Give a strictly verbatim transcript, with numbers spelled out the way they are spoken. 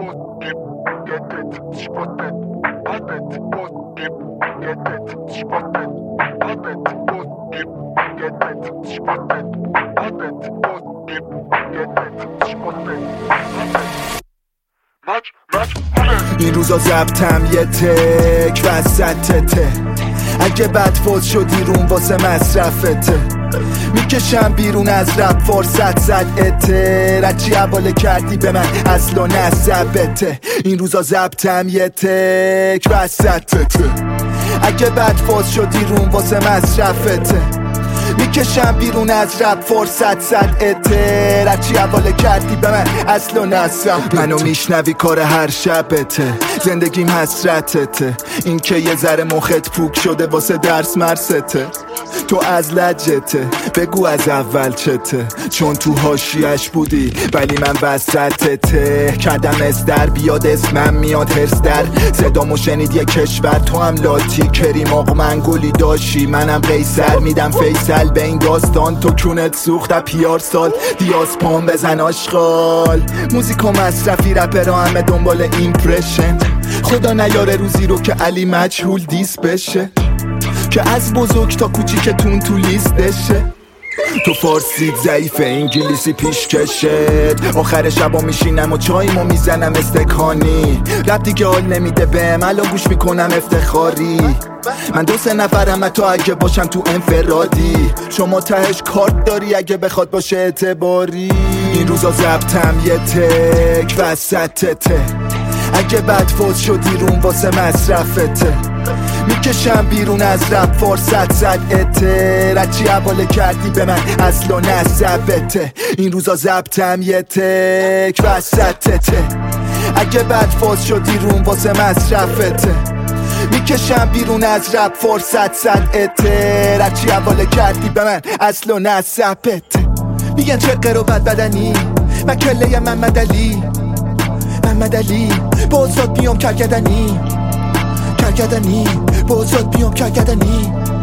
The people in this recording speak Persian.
این روزا ضبطم یه تک وسطته، اگه بد فوت شدی رون واسه مصرفته، میکشم بیرون از رب فرصت زد اته، رچی حواله کردی به من اصل و نسبته. این روزا ضبطم یه تک وسطته، اگه بد فوت شدی رون واسه مصرفته، میکشم بیرون از رب فرصت زد اته، رچی حواله کردی به من اصل و نسب. منو میشنوی کار هر شبته، زندگیم حسرتته، این که یه ذره مخت پوک شده واسه درس مرسته. تو از لجته بگو از اول چته، چون تو حاشیه‌اش بودی ولی من وسطته. کردم از در بیاد اسمم میاد هرس در صدامو شنید یه کشور، تو هم لاتی کریم آقا منگولی داشی، منم قیصر میدم فیصل به این داستان. تو کونت سوخت پیار سال دیاز پام بزن آشغال، موزیکو مصرفی رپرها همه دنبال ایمپرشن، خدا نیاره روزی رو که علی مجهول دیس بشه، که از بزرگ تا کوچیکتون تو لیستشه. تو فارسیت ضعیفه انگلیسی پیش کشت، آخر شبا میشینم و چایمو میزنم استکانی، رب دیگه حال نمیده بهم الان گوش میکنم افتخاری. من دو سه نفرم تا اگه باشم تو انفرادی، شما تهش کارت داری اگه بخواد باشه اعتباری. این روزا ضبطم یه تک وسطته، اگه بد فوت شدی رون واسه مصرفته، میکشم بیرون از رب فرصت زد اته، رچی حواله کردی به من اصل و نسبته. این روزا ضبطم یه تک وسطته، اگه بد فوت شدی رون واسه مصرفته، میکشم بیرون از رب فرصت زد اته، رچی حواله کردی به من اصل و نسبته. میگن چقدر و بد بدنی، من کله محمد علی محمد علی با استاد بیام کرگدنی کرگدنی با استاد بیام کرگدنی.